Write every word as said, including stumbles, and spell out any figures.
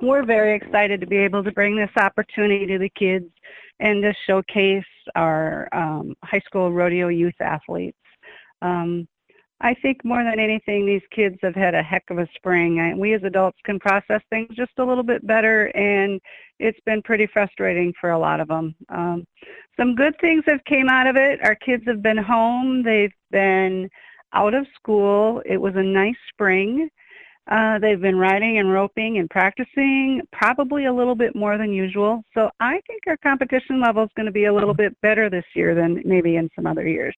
we're very excited to be able to bring this opportunity to the kids and to showcase our um, high school rodeo youth athletes. Um, I think more than anything, these kids have had a heck of a spring. I, we as adults can process things just a little bit better, and it's been pretty frustrating for a lot of them. Um, some good things have came out of it. Our kids have been home. They've been out of school. It was a nice spring. Uh, they've been riding and roping and practicing probably a little bit more than usual. So I think our competition level is going to be a little bit better this year than maybe in some other years.